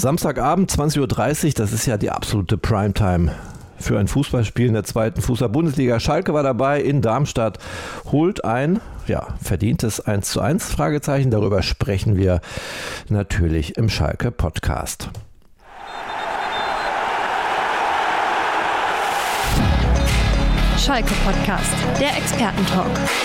Samstagabend, 20:30 Uhr, das ist ja die absolute Primetime für ein Fußballspiel in der zweiten Fußball-Bundesliga. Schalke war dabei in Darmstadt, holt ein, verdientes 1:1, Fragezeichen. Darüber sprechen wir natürlich im Schalke-Podcast. Schalke-Podcast, der Expertentalk.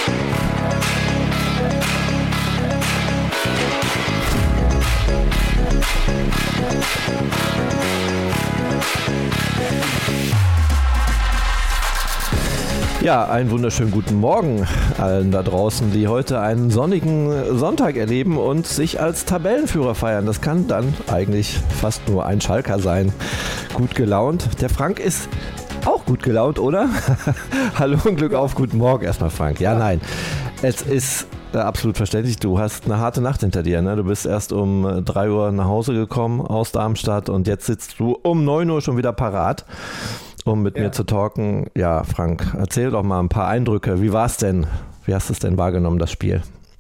Ja, einen wunderschönen guten Morgen allen da draußen, die heute einen sonnigen Sonntag erleben und sich als Tabellenführer feiern. Das kann dann eigentlich fast nur ein Schalker sein. Gut gelaunt. Der Frank ist auch gut gelaunt, oder? Hallo und Glück auf, guten Morgen erstmal, Frank. Ja, nein, es ist absolut verständlich. Du hast eine harte Nacht hinter dir, ne? Du bist erst um 3 Uhr nach Hause gekommen aus Darmstadt und jetzt sitzt du um 9 Uhr schon wieder parat, um mit mir zu talken. Ja, Frank, erzähl doch mal ein paar Eindrücke. Wie war es denn? Wie hast du es denn wahrgenommen, das Spiel?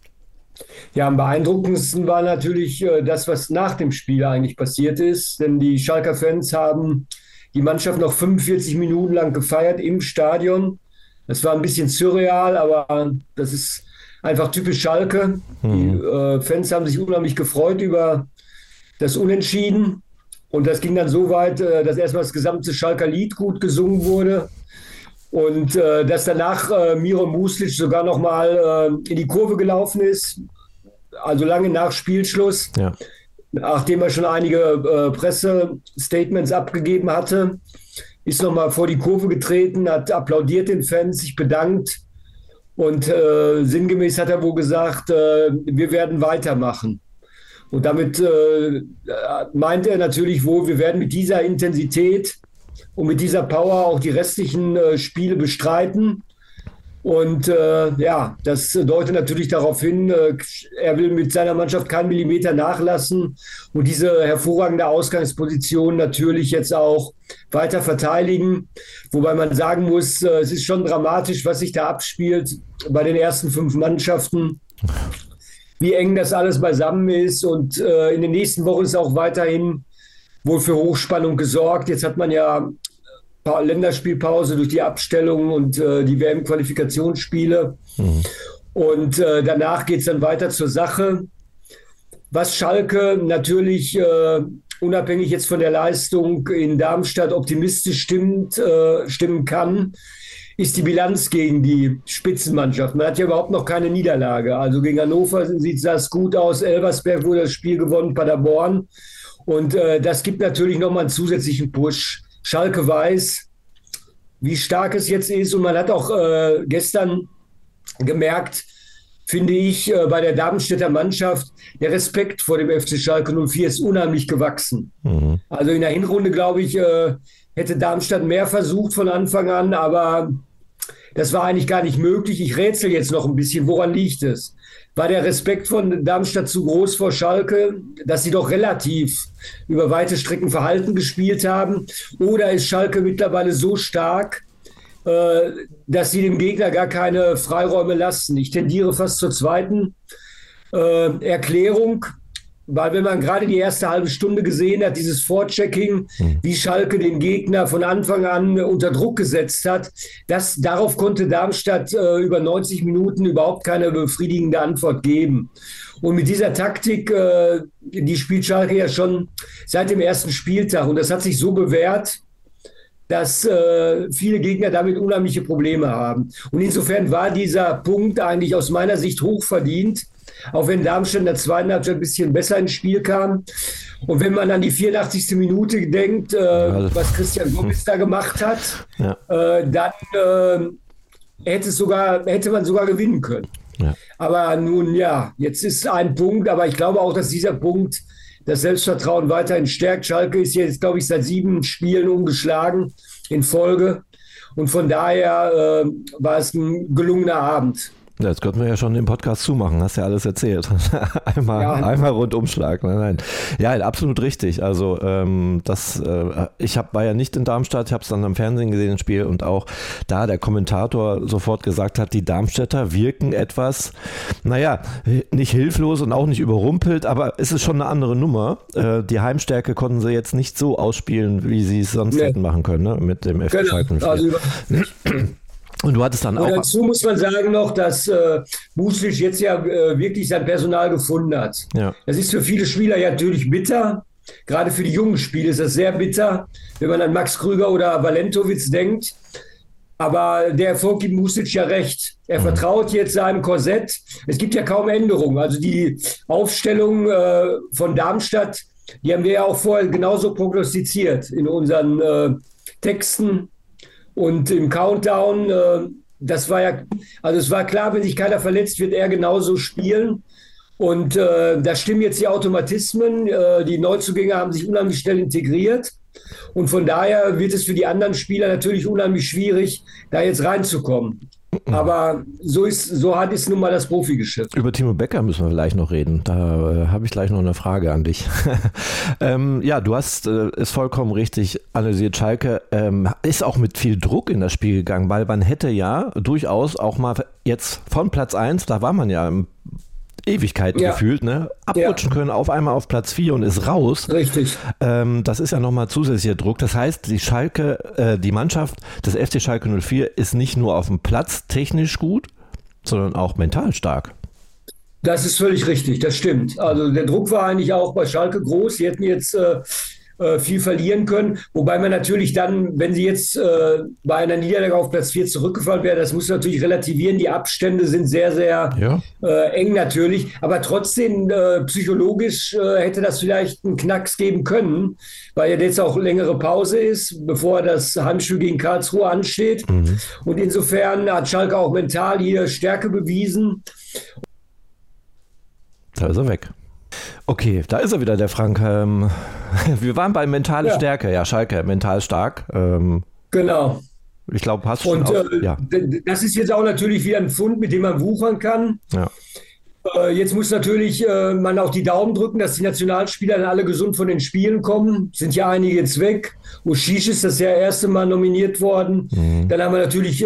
Ja, am beeindruckendsten war natürlich das, was nach dem Spiel eigentlich passiert ist. Denn die Schalker Fans haben die Mannschaft noch 45 Minuten lang gefeiert im Stadion. Das war ein bisschen surreal, aber das ist einfach typisch Schalke. Die Fans haben sich unheimlich gefreut über das Unentschieden. Und das ging dann so weit, dass erstmal das gesamte Schalker Lied gut gesungen wurde. Und dass danach Miro Muslic sogar noch mal in die Kurve gelaufen ist. Also lange nach Spielschluss. Ja. Nachdem er schon einige Pressestatements abgegeben hatte, ist nochmal vor die Kurve getreten, hat applaudiert den Fans, sich bedankt und sinngemäß hat er wohl gesagt, wir werden weitermachen. Und damit meint er natürlich wohl, wir werden mit dieser Intensität und mit dieser Power auch die restlichen Spiele bestreiten. Und das deutet natürlich darauf hin, er will mit seiner Mannschaft keinen Millimeter nachlassen und diese hervorragende Ausgangsposition natürlich jetzt auch weiter verteidigen. Wobei man sagen muss, es ist schon dramatisch, was sich da abspielt bei den ersten 5 Mannschaften, wie eng das alles beisammen ist. Und in den nächsten Wochen ist auch weiterhin wohl für Hochspannung gesorgt. Jetzt hat man ja Länderspielpause durch die Abstellung und die WM-Qualifikationsspiele. Und danach geht es dann weiter zur Sache. Was Schalke natürlich unabhängig jetzt von der Leistung in Darmstadt optimistisch stimmen kann, ist die Bilanz gegen die Spitzenmannschaft. Man hat ja überhaupt noch keine Niederlage. Also gegen Hannover sieht das gut aus. Elversberg wurde das Spiel gewonnen, Paderborn. Und das gibt natürlich nochmal einen zusätzlichen Push. Schalke weiß, wie stark es jetzt ist. Und man hat auch gestern gemerkt, finde ich, bei der Darmstädter Mannschaft, der Respekt vor dem FC Schalke 04 ist unheimlich gewachsen. Also in der Hinrunde, glaube ich, hätte Darmstadt mehr versucht von Anfang an, aber das war eigentlich gar nicht möglich. Ich rätsel jetzt noch ein bisschen, woran liegt es? War der Respekt von Darmstadt zu groß vor Schalke, dass sie doch relativ über weite Strecken verhalten gespielt haben? Oder ist Schalke mittlerweile so stark, dass sie dem Gegner gar keine Freiräume lassen? Ich tendiere fast zur zweiten Erklärung. Weil wenn man gerade die erste halbe Stunde gesehen hat, dieses Vorchecking, wie Schalke den Gegner von Anfang an unter Druck gesetzt hat, darauf konnte Darmstadt über 90 Minuten überhaupt keine befriedigende Antwort geben. Und mit dieser Taktik, die spielt Schalke ja schon seit dem ersten Spieltag. Und das hat sich so bewährt, dass viele Gegner damit unheimliche Probleme haben. Und insofern war dieser Punkt eigentlich aus meiner Sicht hochverdient, auch wenn Darmstadt in der zweiten Halbzeit ein bisschen besser ins Spiel kam. Und wenn man an die 84. Minute denkt, was Christian Gomez da gemacht hat, dann hätte man sogar gewinnen können. Ja. Aber nun jetzt ist ein Punkt, aber ich glaube auch, dass dieser Punkt das Selbstvertrauen weiterhin stärkt. Schalke ist jetzt, glaube ich, seit 7 Spielen ungeschlagen in Folge. Und von daher war es ein gelungener Abend. Ja, jetzt könnten wir ja schon den Podcast zumachen, hast ja alles erzählt. Einmal Rundumschlag. Nein. Ja, absolut richtig. Also ich war ja nicht in Darmstadt, ich habe es dann am Fernsehen gesehen, das Spiel, und auch da der Kommentator sofort gesagt hat, die Darmstädter wirken etwas, nicht hilflos und auch nicht überrumpelt, aber es ist schon eine andere Nummer. Die Heimstärke konnten sie jetzt nicht so ausspielen, wie sie es sonst hätten machen können, ne? Mit dem FC Schalke 04. Also und du hattest dann auch. Und dazu muss man sagen noch, dass Muslic jetzt ja wirklich sein Personal gefunden hat. Ja. Das ist für viele Spieler ja natürlich bitter. Gerade für die jungen Spieler ist das sehr bitter, wenn man an Max Krüger oder Valentovic denkt. Aber der Erfolg gibt Muslic ja recht. Er vertraut jetzt seinem Korsett. Es gibt ja kaum Änderungen. Also die Aufstellung von Darmstadt, die haben wir ja auch vorher genauso prognostiziert in unseren Texten. Und im Countdown, das war ja, also es war klar, wenn sich keiner verletzt, wird er genauso spielen. Und da stimmen jetzt die Automatismen. Die Neuzugänge haben sich unheimlich schnell integriert. Und von daher wird es für die anderen Spieler natürlich unheimlich schwierig, da jetzt reinzukommen. Aber so hart ist nun mal das Profigeschäft. Über Timo Becker müssen wir vielleicht noch reden. Da habe ich gleich noch eine Frage an dich. Ja, du hast es vollkommen richtig analysiert. Schalke ist auch mit viel Druck in das Spiel gegangen, weil man hätte ja durchaus auch mal jetzt von Platz 1, da war man ja Ewigkeiten gefühlt, ne? Abrutschen können, auf einmal auf Platz 4 und ist raus. Richtig. Das ist ja nochmal zusätzlicher Druck. Das heißt, die Mannschaft des FC Schalke 04 ist nicht nur auf dem Platz technisch gut, sondern auch mental stark. Das ist völlig richtig, das stimmt. Also der Druck war eigentlich auch bei Schalke groß. Sie hätten jetzt viel verlieren können. Wobei man natürlich dann, wenn sie jetzt bei einer Niederlage auf Platz 4 zurückgefallen wäre, das muss natürlich relativieren. Die Abstände sind sehr, sehr eng natürlich. Aber trotzdem psychologisch hätte das vielleicht einen Knacks geben können, weil ja jetzt auch längere Pause ist, bevor das Heimspiel gegen Karlsruhe ansteht. Und insofern hat Schalke auch mental hier Stärke bewiesen. Da ist er weg. Okay, da ist er wieder, der Frank. Wir waren bei mentale Stärke. Ja, Schalke, mental stark. Genau. Ich glaube, hast du schon das ist jetzt auch natürlich wieder ein Pfund, mit dem man wuchern kann. Ja. Jetzt muss natürlich man auch die Daumen drücken, dass die Nationalspieler dann alle gesund von den Spielen kommen. Sind ja einige jetzt weg. Uschisch ist das ja erste Mal nominiert worden. Dann haben wir natürlich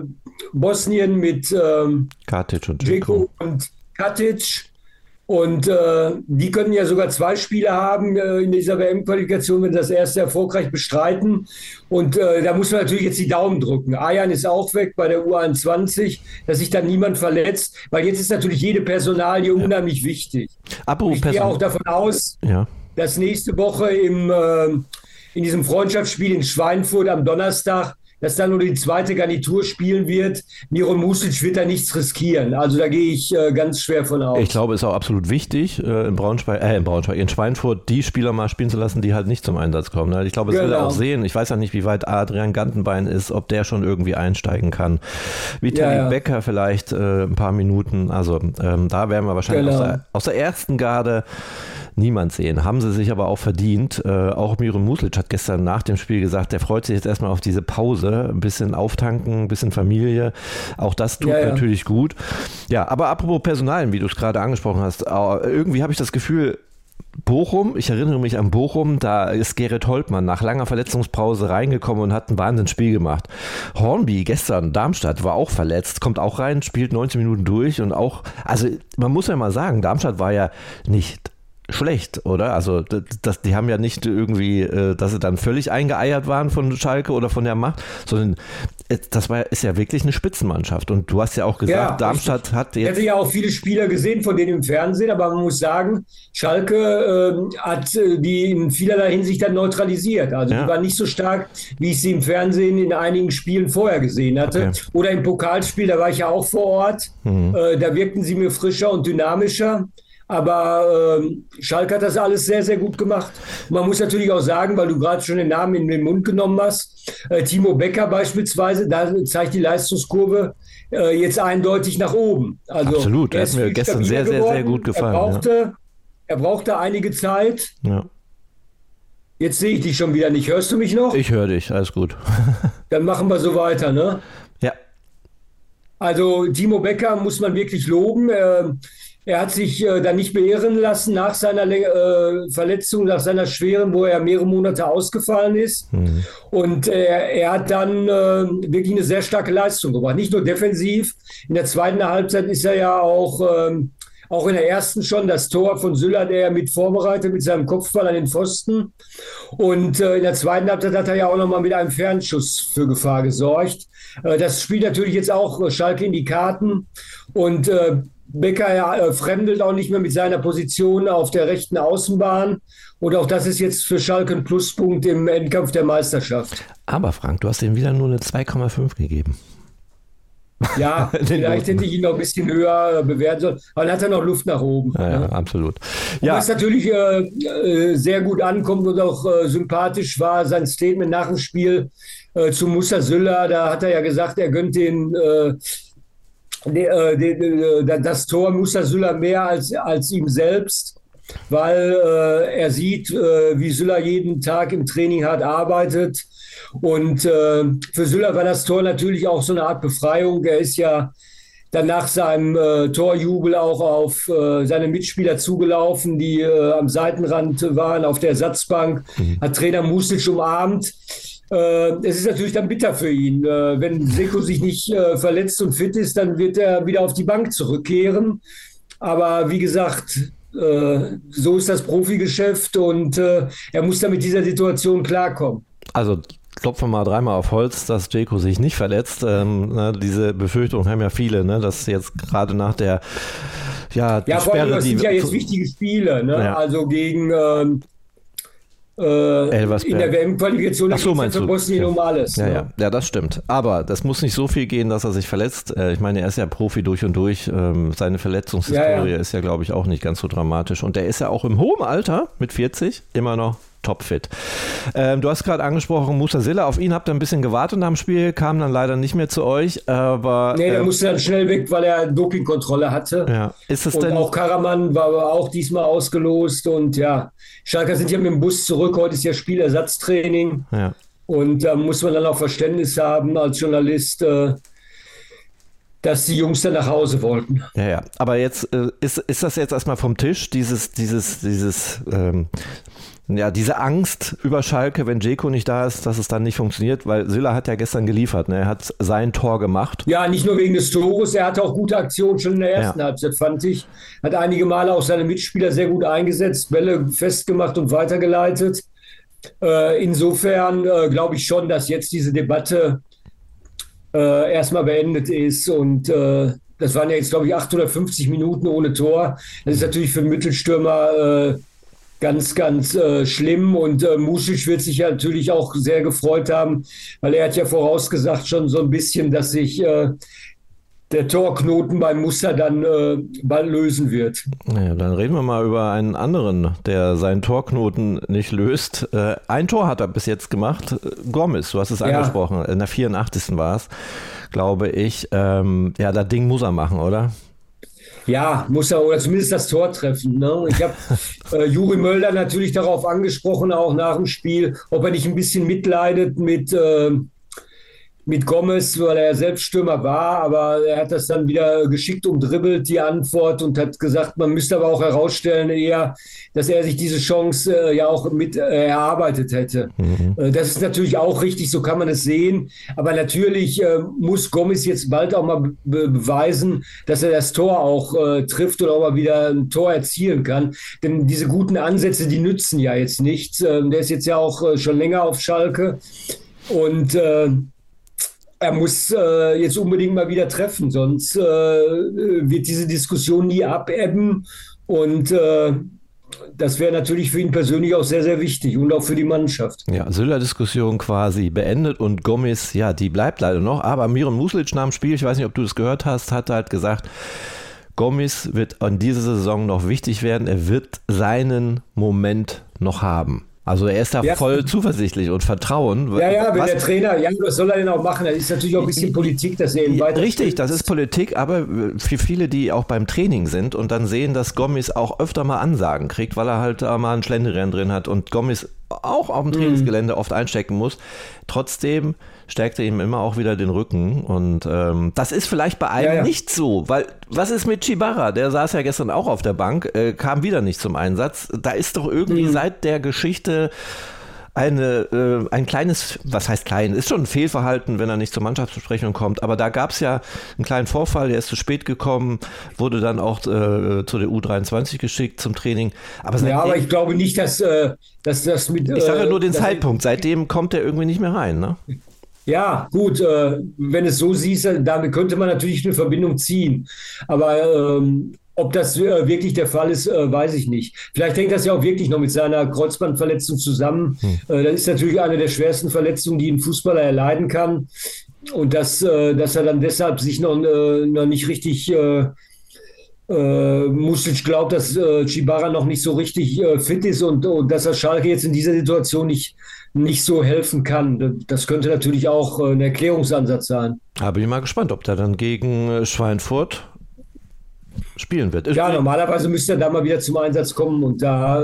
Bosnien mit Katic und Dzeko und Katic. Und die können ja sogar 2 Spiele haben in dieser WM-Qualifikation, wenn sie das erste erfolgreich bestreiten. Und da muss man natürlich jetzt die Daumen drücken. Ayan ist auch weg bei der U21, dass sich dann niemand verletzt, weil jetzt ist natürlich jede Personalie unheimlich wichtig. Ich gehe auch davon aus, dass nächste Woche in diesem Freundschaftsspiel in Schweinfurt am Donnerstag, dass dann nur die zweite Garnitur spielen wird. Miron Muslic wird da nichts riskieren. Also da gehe ich ganz schwer von aus. Ich glaube, es ist auch absolut wichtig, in Schweinfurt die Spieler mal spielen zu lassen, die halt nicht zum Einsatz kommen. Ich glaube, es will er auch sehen. Ich weiß ja nicht, wie weit Adrian Gantenbein ist, ob der schon irgendwie einsteigen kann. Vitali Becker vielleicht ein paar Minuten. Also da werden wir wahrscheinlich aus der ersten Garde niemand sehen. Haben sie sich aber auch verdient. Auch Miron Muslic hat gestern nach dem Spiel gesagt, der freut sich jetzt erstmal auf diese Pause. Ein bisschen auftanken, ein bisschen Familie. Auch das tut natürlich gut. Ja, aber apropos Personalien, wie du es gerade angesprochen hast, irgendwie habe ich das Gefühl, Bochum, ich erinnere mich an Bochum, da ist Gerrit Holtmann nach langer Verletzungspause reingekommen und hat ein Wahnsinnsspiel gemacht. Hornby gestern, Darmstadt, war auch verletzt, kommt auch rein, spielt 90 Minuten durch und auch, also man muss ja mal sagen, Darmstadt war ja nicht schlecht, oder? Also die haben ja nicht irgendwie, dass sie dann völlig eingeeiert waren von Schalke oder von der Macht, sondern ist ja wirklich eine Spitzenmannschaft. Und du hast ja auch gesagt, Darmstadt hat jetzt... Ich hätte ja auch viele Spieler gesehen von denen im Fernsehen, aber man muss sagen, Schalke hat die in vielerlei Hinsicht dann neutralisiert. Also die waren nicht so stark, wie ich sie im Fernsehen in einigen Spielen vorher gesehen hatte. Okay. Oder im Pokalspiel, da war ich ja auch vor Ort. Da wirkten sie mir frischer und dynamischer. Aber Schalke hat das alles sehr, sehr gut gemacht. Man muss natürlich auch sagen, weil du gerade schon den Namen in den Mund genommen hast, Timo Becker beispielsweise, da zeigt die Leistungskurve jetzt eindeutig nach oben. Also, absolut, er hat mir gestern sehr, sehr, sehr gut gefallen. Er brauchte einige Zeit. Ja. Jetzt sehe ich dich schon wieder nicht. Hörst du mich noch? Ich höre dich, alles gut. Dann machen wir so weiter, ne? Ja. Also Timo Becker muss man wirklich loben. Er hat sich da nicht beirren lassen nach seiner Verletzung, nach seiner schweren, wo er mehrere Monate ausgefallen ist. Und er hat dann wirklich eine sehr starke Leistung gebracht. Nicht nur defensiv. In der zweiten Halbzeit ist er ja auch in der ersten schon das Tor von Süller, der er mit vorbereitet, mit seinem Kopfball an den Pfosten. Und in der zweiten Halbzeit hat er ja auch nochmal mit einem Fernschuss für Gefahr gesorgt. Das spielt natürlich jetzt auch Schalke in die Karten. Und Becker fremdelt auch nicht mehr mit seiner Position auf der rechten Außenbahn. Und auch das ist jetzt für Schalke ein Pluspunkt im Endkampf der Meisterschaft. Aber Frank, du hast ihm wieder nur eine 2,5 gegeben. Ja, vielleicht hätte ich ihn noch ein bisschen höher bewerten sollen. Aber dann hat er noch Luft nach oben. Ja, absolut. Ja. Was natürlich sehr gut ankommt und auch sympathisch war, sein Statement nach dem Spiel zu Musa Süller. Da hat er ja gesagt, er gönnt das Tor Musa Süller mehr als ihm selbst, weil er sieht, wie Süller jeden Tag im Training hart arbeitet. Und für Süller war das Tor natürlich auch so eine Art Befreiung. Er ist ja dann nach seinem Torjubel auch auf seine Mitspieler zugelaufen, die am Seitenrand waren, auf der Ersatzbank, hat Trainer Music umarmt. Es ist natürlich dann bitter für ihn. Wenn Seko sich nicht verletzt und fit ist, dann wird er wieder auf die Bank zurückkehren. Aber wie gesagt, so ist das Profigeschäft und er muss dann mit dieser Situation klarkommen. Also klopfen wir mal dreimal auf Holz, dass Dzeko sich nicht verletzt. Diese Befürchtung haben ja viele, ne, dass jetzt gerade nach der vor allem, das sind ja jetzt wichtige Spiele, ne? Ja. Also gegen in der WM-Qualifikation für Bosnien um alles. Ja, das stimmt. Aber das muss nicht so viel gehen, dass er sich verletzt. Ich meine, er ist ja Profi durch und durch. Seine Verletzungshistorie ist ja, glaube ich, auch nicht ganz so dramatisch. Und er ist ja auch im hohen Alter, mit 40, immer noch topfit. Du hast gerade angesprochen, Musa Süller, auf ihn habt ihr ein bisschen gewartet nach dem Spiel, kam dann leider nicht mehr zu euch, aber... Nee, der musste dann schnell weg, weil er Dopingkontrolle hatte. Ja. Ist es und denn... auch Karaman war aber auch diesmal ausgelost und ja, Schalker sind ja mit dem Bus zurück, heute ist ja Spielersatztraining und da muss man dann auch Verständnis haben als Journalist, dass die Jungs dann nach Hause wollten. Ja. Aber jetzt ist das jetzt erstmal vom Tisch, diese Angst über Schalke, wenn Dzeko nicht da ist, dass es dann nicht funktioniert, weil Süller hat ja gestern geliefert, ne? Er hat sein Tor gemacht. Ja, nicht nur wegen des Tores, er hatte auch gute Aktionen schon in der ersten Halbzeit, fand ich. Hat einige Male auch seine Mitspieler sehr gut eingesetzt, Bälle festgemacht und weitergeleitet. Insofern glaube ich schon, dass jetzt diese Debatte erstmal beendet ist und das waren ja jetzt, glaube ich, 850 Minuten ohne Tor. Das ist natürlich für einen Mittelstürmer ganz, ganz schlimm und Mušić wird sich ja natürlich auch sehr gefreut haben, weil er hat ja vorausgesagt schon so ein bisschen, dass sich der Torknoten beim Musa dann bald lösen wird. Ja, dann reden wir mal über einen anderen, der seinen Torknoten nicht löst. Ein Tor hat er bis jetzt gemacht, Gomis, du hast es angesprochen, in der 84. war es, glaube ich. Das Ding muss er machen, oder? Ja, muss er, oder zumindest das Tor treffen. Ne? Ich habe Juri Mölder natürlich darauf angesprochen, auch nach dem Spiel, ob er nicht ein bisschen mitleidet mit Gomis, weil er ja selbst Stürmer war, aber er hat das dann wieder geschickt umdribbelt, die Antwort, und hat gesagt, man müsste aber auch herausstellen eher, dass er sich diese Chance ja auch mit erarbeitet hätte. Das ist natürlich auch richtig, so kann man es sehen, aber natürlich muss Gomis jetzt bald auch mal beweisen, dass er das Tor auch trifft oder auch mal wieder ein Tor erzielen kann, denn diese guten Ansätze, die nützen ja jetzt nichts. Der ist jetzt ja auch schon länger auf Schalke und er muss jetzt unbedingt mal wieder treffen, sonst wird diese Diskussion nie abebben und das wäre natürlich für ihn persönlich auch sehr, sehr wichtig und auch für die Mannschaft. Ja, Süller-Diskussion quasi beendet und Gomis, ja, die bleibt leider noch, aber Miran Mušlić nach dem Spiel, ich weiß nicht, ob du das gehört hast, hat halt gesagt, Gomis wird in dieser Saison noch wichtig werden, er wird seinen Moment noch haben. Also er ist da voll zuversichtlich und Vertrauen. Ja, wenn der Trainer, was soll er denn auch machen? Das ist natürlich auch ein bisschen Politik, dass er ihn weiter... Richtig, das ist Politik, aber für viele, die auch beim Training sind und dann sehen, dass Gomis auch öfter mal Ansagen kriegt, weil er halt da mal einen Schlendrian drin hat und Gomis auch auf dem Trainingsgelände oft einstecken muss. Trotzdem stärkt er ihm immer auch wieder den Rücken. Und das ist vielleicht bei einem nicht so, weil was ist mit Tchibara? Der saß ja gestern auch auf der Bank, kam wieder nicht zum Einsatz. Da ist doch irgendwie seit der Geschichte ein kleines, was heißt klein, ist schon ein Fehlverhalten, wenn er nicht zur Mannschaftsbesprechung kommt, aber da gab es ja einen kleinen Vorfall, der ist zu spät gekommen, wurde dann auch zu der U23 geschickt zum Training. Aber ich glaube nicht, dass das mit... Ich sage ja nur den Zeitpunkt, seitdem kommt er irgendwie nicht mehr rein, ne? Ja, gut, wenn es so siehst, damit könnte man natürlich eine Verbindung ziehen, aber... ob das wirklich der Fall ist, weiß ich nicht. Vielleicht hängt das ja auch wirklich noch mit seiner Kreuzbandverletzung zusammen. Das ist natürlich eine der schwersten Verletzungen, die ein Fußballer erleiden kann. Und dass er dann deshalb sich noch nicht richtig Mušić glaubt, dass Tchibara noch nicht so richtig fit ist und dass er Schalke jetzt in dieser Situation nicht so helfen kann. Das könnte natürlich auch ein Erklärungsansatz sein. Da bin ich mal gespannt, ob der dann gegen Schweinfurt spielen wird. Ja, normalerweise müsste er da mal wieder zum Einsatz kommen und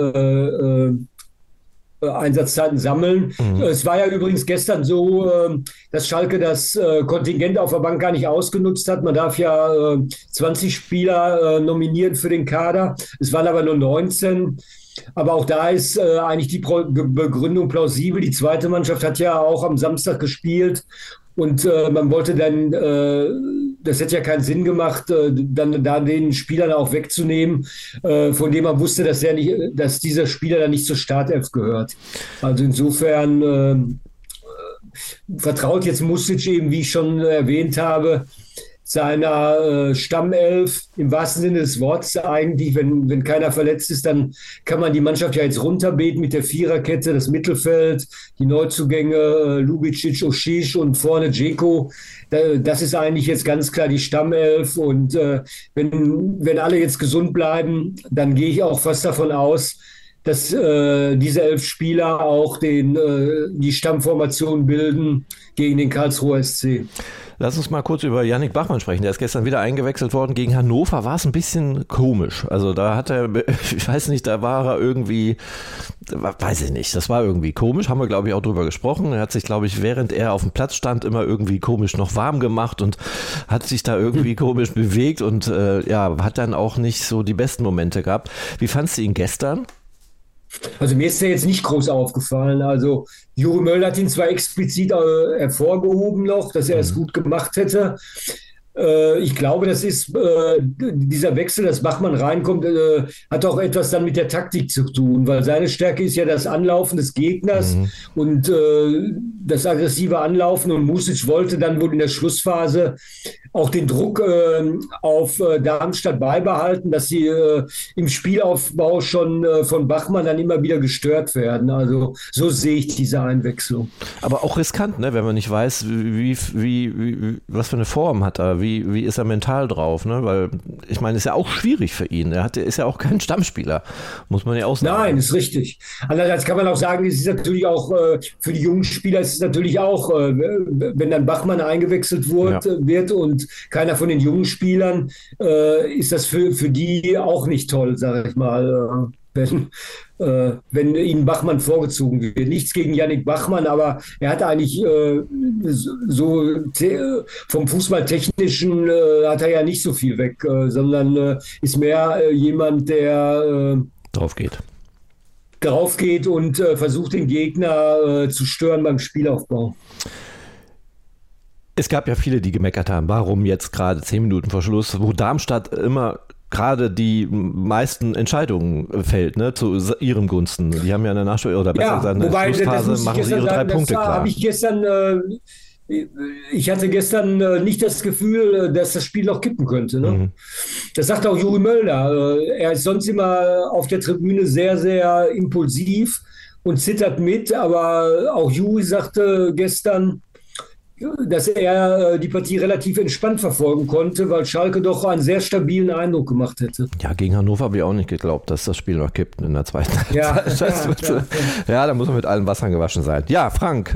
da Einsatzzeiten sammeln. Es war ja übrigens gestern so, dass Schalke das Kontingent auf der Bank gar nicht ausgenutzt hat. Man darf ja 20 Spieler nominieren für den Kader. Es waren aber nur 19. Aber auch da ist eigentlich die Begründung plausibel. Die zweite Mannschaft hat ja auch am Samstag gespielt. Und man wollte dann, das hätte ja keinen Sinn gemacht, dann da den Spielern auch wegzunehmen, von dem man wusste, dass dieser Spieler dann nicht zur Startelf gehört. Also insofern vertraut jetzt Mušić eben, wie ich schon erwähnt habe, seiner Stammelf im wahrsten Sinne des Wortes eigentlich. Wenn keiner verletzt ist, dann kann man die Mannschaft ja jetzt runterbeten mit der Viererkette, das Mittelfeld, die Neuzugänge Lubicic, Oshic und vorne Dzeko. Das ist eigentlich jetzt ganz klar die Stammelf und wenn alle jetzt gesund bleiben, dann gehe ich auch fast davon aus, dass diese 11 Spieler auch die Stammformation bilden gegen den Karlsruher SC. Lass uns mal kurz über Yannick Bachmann sprechen. Der ist gestern wieder eingewechselt worden. Gegen Hannover war es ein bisschen komisch. Also da hat er, ich weiß nicht, da war er irgendwie, weiß ich nicht, das war irgendwie komisch. Haben wir, glaube ich, auch drüber gesprochen. Er hat sich, glaube ich, während er auf dem Platz stand, immer irgendwie komisch noch warm gemacht und hat sich da irgendwie komisch bewegt und hat dann auch nicht so die besten Momente gehabt. Wie fandst du ihn gestern? Also mir ist er jetzt nicht groß aufgefallen. Also Juri Möller hat ihn zwar explizit hervorgehoben noch, dass er es gut gemacht hätte. Ich glaube, das ist dieser Wechsel, dass Bachmann reinkommt, hat auch etwas dann mit der Taktik zu tun, weil seine Stärke ist ja das Anlaufen des Gegners und das aggressive Anlaufen und Mušić wollte dann wohl in der Schlussphase auch den Druck auf Darmstadt beibehalten, dass sie im Spielaufbau schon von Bachmann dann immer wieder gestört werden. Also so sehe ich diese Einwechslung. Aber auch riskant, ne? Wenn man nicht weiß, wie was für eine Form hat er, wie ist er mental drauf, ne? Weil ich meine, ist ja auch schwierig für ihn. Ist ja auch kein Stammspieler, muss man ja auch sagen. Nein, ist richtig. Andererseits kann man auch sagen, es ist natürlich auch für die jungen Spieler ist es natürlich auch, wenn dann Bachmann eingewechselt wird und keiner von den jungen Spielern, ist das für die auch nicht toll, sage ich mal. Wenn ihnen Bachmann vorgezogen wird. Nichts gegen Yannick Bachmann, aber er hat eigentlich vom Fußballtechnischen hat er ja nicht so viel weg, sondern ist mehr jemand, der drauf geht und versucht, den Gegner zu stören beim Spielaufbau. Es gab ja viele, die gemeckert haben, warum jetzt gerade 10 Minuten vor Schluss, wo Darmstadt immer gerade die meisten Entscheidungen fällt, ne, zu ihren Gunsten. Die haben ja in der Nachspiel oder besser gesagt in der Schlussphase machen sie ihre 3 Punkte klar. Ich hatte gestern nicht das Gefühl, dass das Spiel noch kippen könnte. Ne? Das sagt auch Juri Möller. Er ist sonst immer auf der Tribüne sehr, sehr impulsiv und zittert mit. Aber auch Juri sagte gestern, dass er die Partie relativ entspannt verfolgen konnte, weil Schalke doch einen sehr stabilen Eindruck gemacht hätte. Ja, gegen Hannover habe ich auch nicht geglaubt, dass das Spiel noch kippt in der zweiten Halbzeit. Ja, da muss man mit allen Wassern gewaschen sein. Ja, Frank,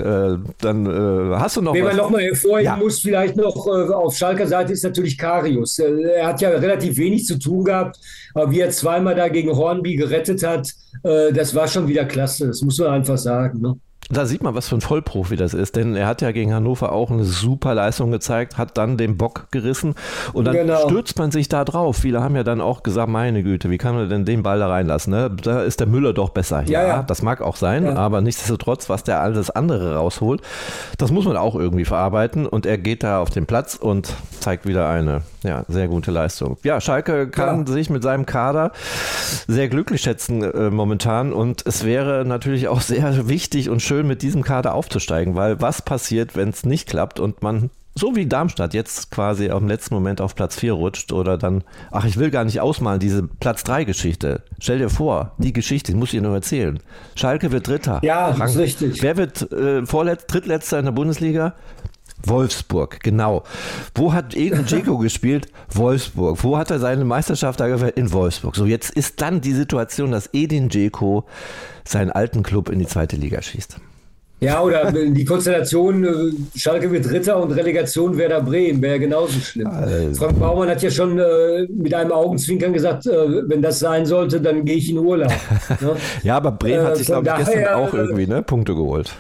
dann hast du noch Wen was? man nochmal hervorheben muss, vielleicht noch auf Schalker Seite, ist natürlich Karius. Er hat ja relativ wenig zu tun gehabt, aber wie er zweimal da gegen Hornby gerettet hat, das war schon wieder klasse. Das muss man einfach sagen, ne? Da sieht man, was für ein Vollprofi das ist, denn er hat ja gegen Hannover auch eine super Leistung gezeigt, hat dann den Bock gerissen und dann stürzt man sich da drauf. Viele haben ja dann auch gesagt, meine Güte, wie kann man denn den Ball da reinlassen? Ne? Da ist der Müller doch besser. Ja, das mag auch sein, aber nichtsdestotrotz, was der alles andere rausholt, das muss man auch irgendwie verarbeiten und er geht da auf den Platz und zeigt wieder eine sehr gute Leistung. Ja, Schalke kann sich mit seinem Kader sehr glücklich schätzen momentan und es wäre natürlich auch sehr wichtig und schön, mit diesem Kader aufzusteigen, weil was passiert, wenn es nicht klappt und man, so wie Darmstadt, jetzt quasi im letzten Moment auf Platz 4 rutscht oder dann, ich will gar nicht ausmalen, diese Platz 3 Geschichte. Stell dir vor, die Geschichte, die muss ich dir nur erzählen. Schalke wird Dritter. Ja, das ist richtig. Wer wird Drittletzter in der Bundesliga? Wolfsburg, genau. Wo hat Edin Dzeko gespielt? Wolfsburg. Wo hat er seine Meisterschaft da gefeiert? In Wolfsburg. So, jetzt ist dann die Situation, dass Edin Dzeko seinen alten Club in die zweite Liga schießt. Ja, oder die Konstellation, Schalke wird Dritter und Relegation Werder Bremen, wäre genauso schlimm. Also. Frank Baumann hat ja schon mit einem Augenzwinkern gesagt, wenn das sein sollte, dann gehe ich in Urlaub. Ne? Ja, aber Bremen hat sich, glaube ich, gestern auch irgendwie Punkte geholt.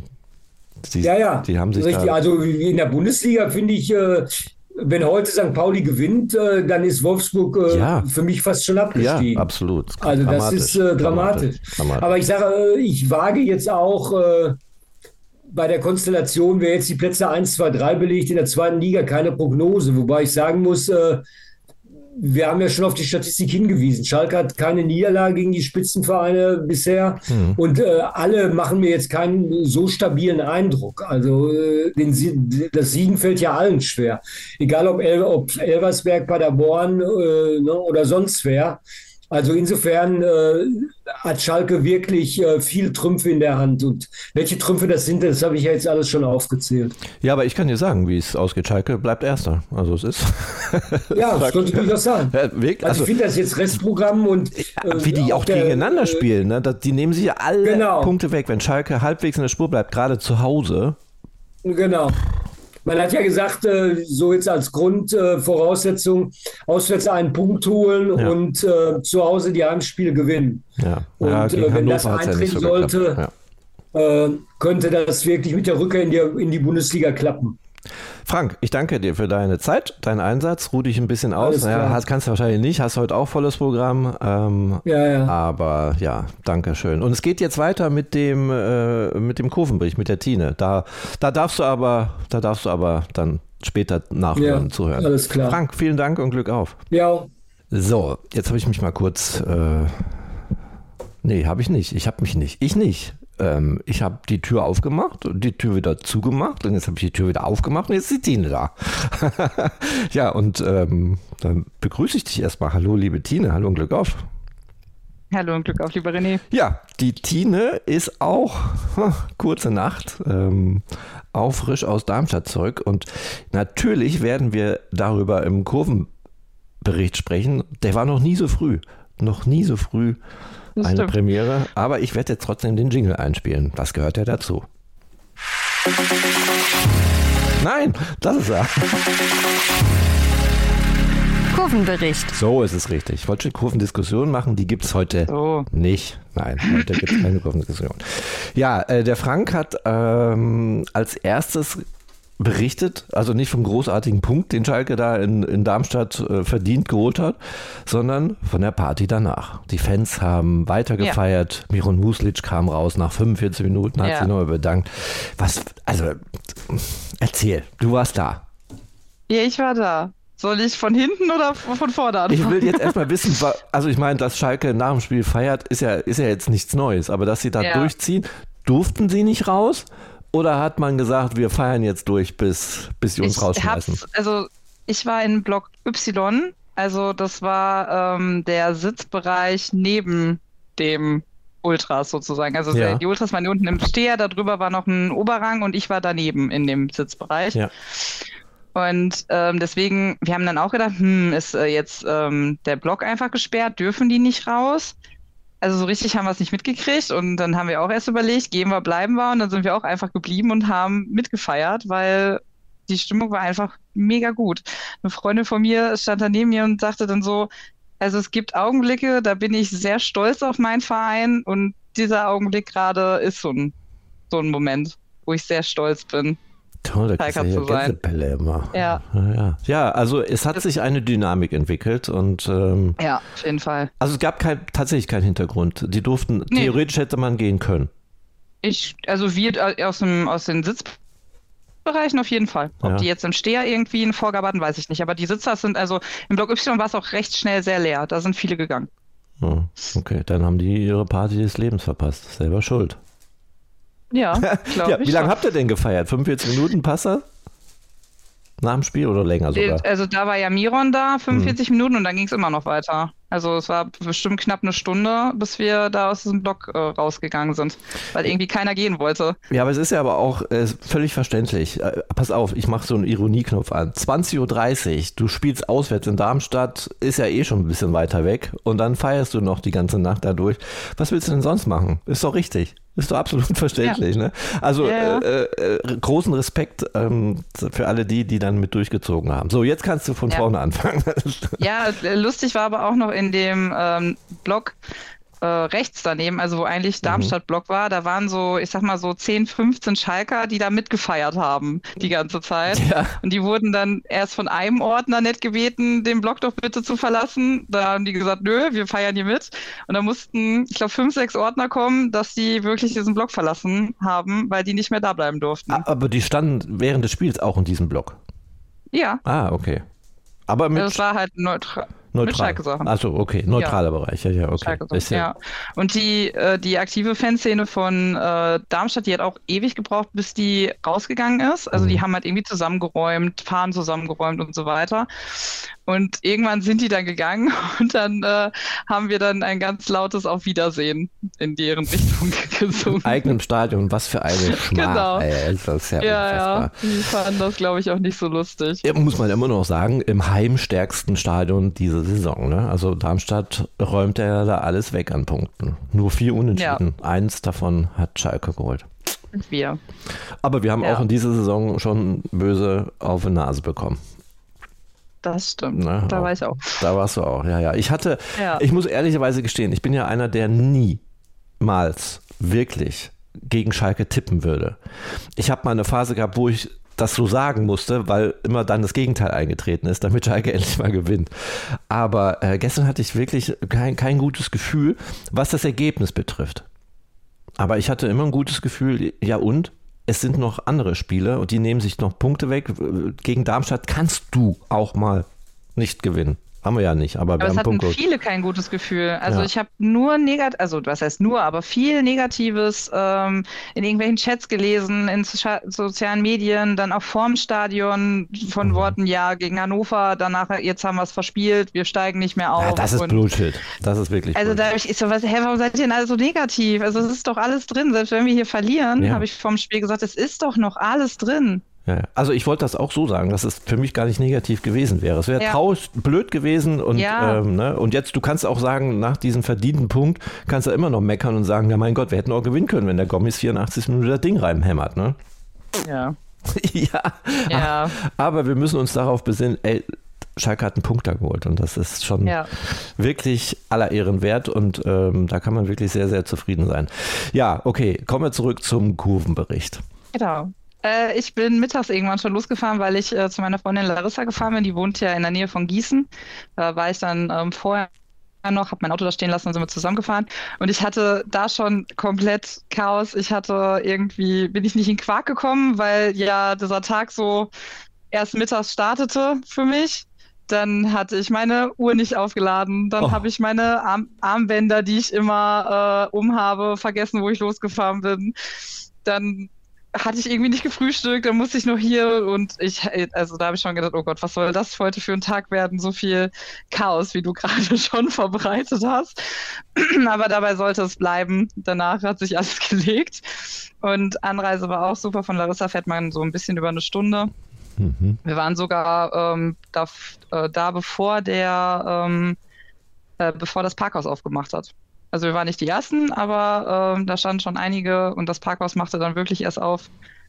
Die haben sich richtig. Also in der Bundesliga finde ich, wenn heute St. Pauli gewinnt, dann ist Wolfsburg für mich fast schon abgestiegen. Ja, absolut. Also das ist dramatisch. Aber ich sage, ich wage jetzt auch bei der Konstellation, wer jetzt die Plätze 1, 2, 3 belegt in der zweiten Liga, keine Prognose. Wobei ich sagen muss, wir haben ja schon auf die Statistik hingewiesen. Schalke hat keine Niederlage gegen die Spitzenvereine bisher und alle machen mir jetzt keinen so stabilen Eindruck. Also das Siegen fällt ja allen schwer. Egal ob Elversberg, Paderborn oder sonst wer. Also insofern hat Schalke wirklich viele Trümpfe in der Hand. Und welche Trümpfe das sind, das habe ich ja jetzt alles schon aufgezählt. Ja, aber ich kann dir sagen, wie es ausgeht. Schalke bleibt Erster. Also es ist... Ja, das könnte durchaus sein. Ja, also ich finde das jetzt Restprogramm und... wie die auch gegeneinander spielen. Ne? Die nehmen sich ja alle Punkte weg. Wenn Schalke halbwegs in der Spur bleibt, gerade zu Hause. Genau. Man hat ja gesagt, so jetzt als Grundvoraussetzung, auswärts einen Punkt holen und zu Hause die Heimspiele gewinnen. Ja. Und wenn das eintreten sollte, könnte das wirklich mit der Rückkehr in die Bundesliga klappen. Frank, ich danke dir für deine Zeit, deinen Einsatz. Ruh dich ein bisschen aus. Kannst du wahrscheinlich nicht, hast heute auch volles Programm. Aber ja, danke schön. Und es geht jetzt weiter mit dem Kurvenbericht, mit der Tine. Da darfst du aber dann später nachhören, zuhören. Alles klar. Frank, vielen Dank und Glück auf. Ja. So, jetzt habe ich mich mal kurz... Nee, habe ich nicht. Ich nicht. Ich habe die Tür aufgemacht und die Tür wieder zugemacht und jetzt habe ich die Tür wieder aufgemacht und jetzt ist die Tine da. Ja, und dann begrüße ich dich erstmal. Hallo, liebe Tine, hallo und Glück auf. Hallo und Glück auf, lieber René. Ja, die Tine ist auch kurze Nacht, auch frisch aus Darmstadt zurück und natürlich werden wir darüber im Kurvenbericht sprechen. Der war noch nie so früh. Das eine stimmt. Premiere, aber ich werde jetzt trotzdem den Jingle einspielen. Das gehört ja dazu. Nein, das ist er. Kurvenbericht. So ist es richtig. Ich wollte schon Kurvendiskussion machen, die gibt es heute nicht. Nein, heute gibt es keine Kurvendiskussion. Ja, der Frank hat als erstes berichtet, also nicht vom großartigen Punkt, den Schalke da in Darmstadt verdient geholt hat, sondern von der Party danach. Die Fans haben weiter gefeiert. Ja. Miron Muslic kam raus nach 45 Minuten, hat sich nochmal bedankt. Erzähl, du warst da. Ja, ich war da. Soll ich von hinten oder von vorne anfangen? Ich will jetzt erstmal wissen, also ich meine, dass Schalke nach dem Spiel feiert, ist ja jetzt nichts Neues, aber dass sie da durchziehen, durften sie nicht raus? Oder hat man gesagt, wir feiern jetzt durch, bis sie uns rausschmeißen? Ich war in Block Y, also das war der Sitzbereich neben dem Ultras sozusagen. Also Ja. die Ultras waren unten im Steher, darüber war noch ein Oberrang und ich war daneben in dem Sitzbereich. Ja. Und deswegen, wir haben dann auch gedacht, ist jetzt der Block einfach gesperrt, dürfen die nicht raus? Also so richtig haben wir es nicht mitgekriegt und dann haben wir auch erst überlegt, gehen wir, bleiben wir und dann sind wir auch einfach geblieben und haben mitgefeiert, weil die Stimmung war einfach mega gut. Eine Freundin von mir stand da neben mir und sagte dann so, also es gibt Augenblicke, da bin ich sehr stolz auf meinen Verein und dieser Augenblick gerade ist so ein Moment, wo ich sehr stolz bin. Toll, da kriegst du Schalker ja zu sein. Gänsebälle immer. Ja. Ja, also es hat sich eine Dynamik entwickelt und Ja, auf jeden Fall. also es gab tatsächlich keinen Hintergrund. Die durften, Nee. theoretisch hätte man gehen können. Also wir aus den Sitzbereichen auf jeden Fall. Ob Ja. die jetzt im Steher irgendwie eine Vorgabe hatten, weiß ich nicht. Aber die Sitzer sind, also im Block Y war es auch recht schnell sehr leer. Da sind viele gegangen. Ja, okay, dann haben die ihre Party des Lebens verpasst. Selber schuld. Ja, glaube Ja, ich. wie lange schon. habt ihr denn gefeiert? 45 Minuten, passt das? Nach dem Spiel oder länger sogar? Also da war ja Miron da, 45 Minuten und dann ging es immer noch weiter. Also es war bestimmt knapp eine Stunde, bis wir da aus diesem Block rausgegangen sind, weil irgendwie keiner gehen wollte. Ja, aber es ist ja aber auch völlig verständlich. Pass auf, ich mache so einen Ironieknopf an. 20.30 Uhr, du spielst auswärts in Darmstadt, ist ja eh schon ein bisschen weiter weg und dann feierst du noch die ganze Nacht dadurch. Was willst du denn sonst machen? Ist doch richtig. Ist doch absolut verständlich, ne? Also Ja. großen Respekt für alle die dann mit durchgezogen haben. So, jetzt kannst du von Ja. vorne anfangen. Ja, lustig war aber auch noch in dem Block rechts daneben, also wo eigentlich Darmstadt-Block war, da waren so, ich sag mal so 10, 15 Schalker, die da mitgefeiert haben die ganze Zeit. Ja. Und die wurden dann erst von einem Ordner nett gebeten, den Block doch bitte zu verlassen. Da haben die gesagt, nö, wir feiern hier mit. Und da mussten, ich glaube, 5, 6 Ordner kommen, dass die wirklich diesen Block verlassen haben, weil die nicht mehr da bleiben durften. Aber die standen während des Spiels auch in diesem Block. Ja, Ah, okay. Aber mit also es war halt neutral. Mit neutral. Schalke-Sachen. Achso, okay. Neutraler Bereich. Ja, okay. Schalke-Sachen, Ist ja. Und die aktive Fanszene von Darmstadt, die hat auch ewig gebraucht, bis die rausgegangen ist. Also die haben halt irgendwie zusammengeräumt, Fahnen zusammengeräumt und so weiter. Und irgendwann sind die dann gegangen und dann haben wir dann ein ganz lautes Auf Wiedersehen in deren Richtung gesungen. Im eigenen Stadion, was für eine Schmach. Genau. Ey, das ist ja Ja, unfassbar. die fanden das, glaube ich, auch nicht so lustig. Ja, muss man immer noch sagen, im heimstärksten Stadion diese Saison. Ne? Also Darmstadt räumt ja da alles weg an Punkten. Nur 4 Unentschieden. Eins davon hat Schalke geholt. Wir. Aber wir haben Ja. auch in dieser Saison schon böse auf die Nase bekommen. Das stimmt. Ne? Da war ich auch. Da warst du auch, ja. Ich Ja. muss ehrlicherweise gestehen, ich bin ja einer, der niemals wirklich gegen Schalke tippen würde. Ich habe mal eine Phase gehabt, wo ich das so sagen musste, weil immer dann das Gegenteil eingetreten ist, damit Schalke endlich mal gewinnt. Aber gestern hatte ich wirklich kein gutes Gefühl, was das Ergebnis betrifft. Aber ich hatte immer ein gutes Gefühl, ja und? Es sind noch andere Spiele und die nehmen sich noch Punkte weg. Gegen Darmstadt kannst du auch mal nicht gewinnen. Haben wir ja nicht, aber wir Aber es haben hatten Punkte. viele kein gutes Gefühl. Also Ja. ich habe nur also was heißt nur, aber viel Negatives in irgendwelchen Chats gelesen, in sozialen Medien, dann auch vorm Stadion von Worten, ja, gegen Hannover, danach, jetzt haben wir es verspielt, wir steigen nicht mehr auf. Ja, das ist und Bullshit. Das ist wirklich also da Bullshit. habe ich so, warum seid ihr denn alle so negativ? Also es ist doch alles drin. Selbst wenn wir hier verlieren, Ja. habe ich vorm Spiel gesagt, es ist doch noch alles drin. Ja, also ich wollte das auch so sagen, dass es für mich gar nicht negativ gewesen wäre. Es wäre Ja. traurig, blöd gewesen und, Ja. ne? Und jetzt, du kannst auch sagen, nach diesem verdienten Punkt kannst du immer noch meckern und sagen, ja mein Gott, wir hätten auch gewinnen können, wenn der Gommis 84 Minuten das Ding reinhämmert, ne? Ja. Ja. Ja. Aber wir müssen uns darauf besinnen, ey, Schalke hat einen Punkt da geholt und das ist schon Ja. wirklich aller Ehren wert und da kann man wirklich sehr, sehr zufrieden sein. Ja, okay, kommen wir zurück zum Kurvenbericht. Genau. Ich bin mittags irgendwann schon losgefahren, weil ich zu meiner Freundin Larissa gefahren bin. Die wohnt ja in der Nähe von Gießen. Da war ich dann vorher noch, habe mein Auto da stehen lassen und sind wir zusammengefahren. Und ich hatte da schon komplett Chaos. Bin ich nicht in Quark gekommen, weil ja dieser Tag so erst mittags startete für mich. Dann hatte ich meine Uhr nicht aufgeladen. Dann habe ich meine Armbänder, die ich immer umhabe, vergessen, wo ich losgefahren bin. Dann hatte ich irgendwie nicht gefrühstückt, dann musste ich noch hier und also da habe ich schon gedacht, oh Gott, was soll das heute für ein Tag werden? So viel Chaos, wie du gerade schon verbreitet hast. Aber dabei sollte es bleiben. Danach hat sich alles gelegt. Und Anreise war auch super. Von Larissa fährt man so ein bisschen über eine Stunde. Mhm. Wir waren sogar da bevor das Parkhaus aufgemacht hat. Also wir waren nicht die Ersten, aber da standen schon einige und das Parkhaus machte dann wirklich erst auf,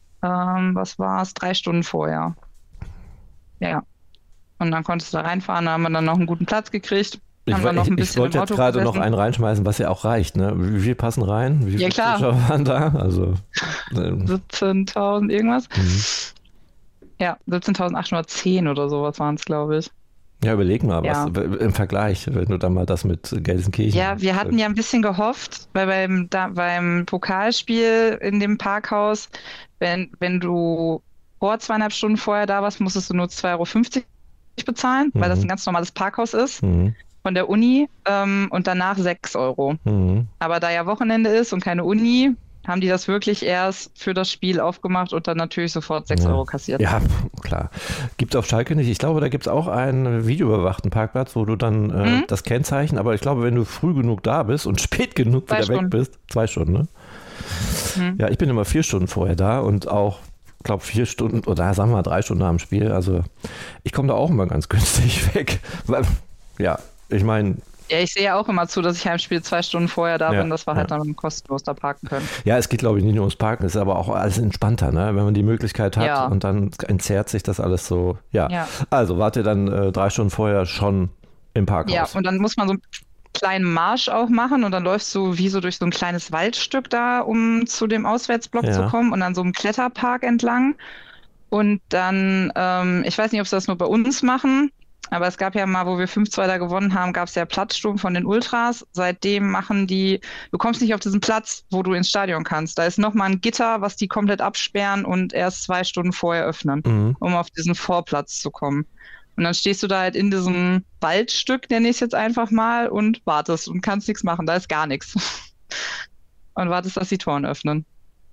3 Stunden vorher. Ja. Und dann konntest du da reinfahren, da haben wir dann noch einen guten Platz gekriegt. Ich wollte jetzt gerade noch einen reinschmeißen, was ja auch reicht, ne? Wie viel passen rein? Wie viele Zuschauer waren da? Also 17.000 irgendwas. Ja, 17.810 oder sowas waren es, glaube ich. Ja, überleg mal, was im Vergleich, wenn du dann mal das mit Gelsenkirchen... Ja, wir hatten ja ein bisschen gehofft, weil beim Pokalspiel in dem Parkhaus, wenn du vor 2,5 Stunden vorher da warst, musstest du nur 2,50 € bezahlen, weil das ein ganz normales Parkhaus ist von der Uni und danach 6 €. Aber da ja Wochenende ist und keine Uni, haben die das wirklich erst für das Spiel aufgemacht und dann natürlich sofort 6 € kassiert. Ja, klar. Gibt es auf Schalke nicht. Ich glaube, da gibt es auch einen videoüberwachten Parkplatz, wo du dann das Kennzeichen, aber ich glaube, wenn du früh genug da bist und spät genug wieder weg bist, 2 Stunden, ne? Ja, ich bin immer 4 Stunden vorher da und auch, ich glaube, 4 Stunden oder sagen wir mal 3 Stunden nach dem Spiel. Also ich komme da auch immer ganz günstig weg. Weil, ja, ich meine... Ja, ich sehe ja auch immer zu, dass ich Heimspiel 2 Stunden vorher da bin, dass wir halt dann kostenlos da parken können. Ja, es geht, glaube ich, nicht nur ums Parken, es ist aber auch alles entspannter, ne? Wenn man die Möglichkeit hat und dann entzerrt sich das alles so. Ja. Also wart ihr dann 3 Stunden vorher schon im Parkhaus? Ja, und dann muss man so einen kleinen Marsch auch machen und dann läufst du wie so durch so ein kleines Waldstück da, um zu dem Auswärtsblock zu kommen und an so einem Kletterpark entlang. Und dann, ich weiß nicht, ob sie das nur bei uns machen, aber es gab ja mal, wo wir 5-2 da gewonnen haben, gab es ja Platzsturm von den Ultras. Seitdem du kommst nicht auf diesen Platz, wo du ins Stadion kannst. Da ist nochmal ein Gitter, was die komplett absperren und erst 2 Stunden vorher öffnen, um auf diesen Vorplatz zu kommen. Und dann stehst du da halt in diesem Waldstück, nenne ich es jetzt einfach mal, und wartest und kannst nichts machen. Da ist gar nichts. Und wartest, dass die Toren öffnen.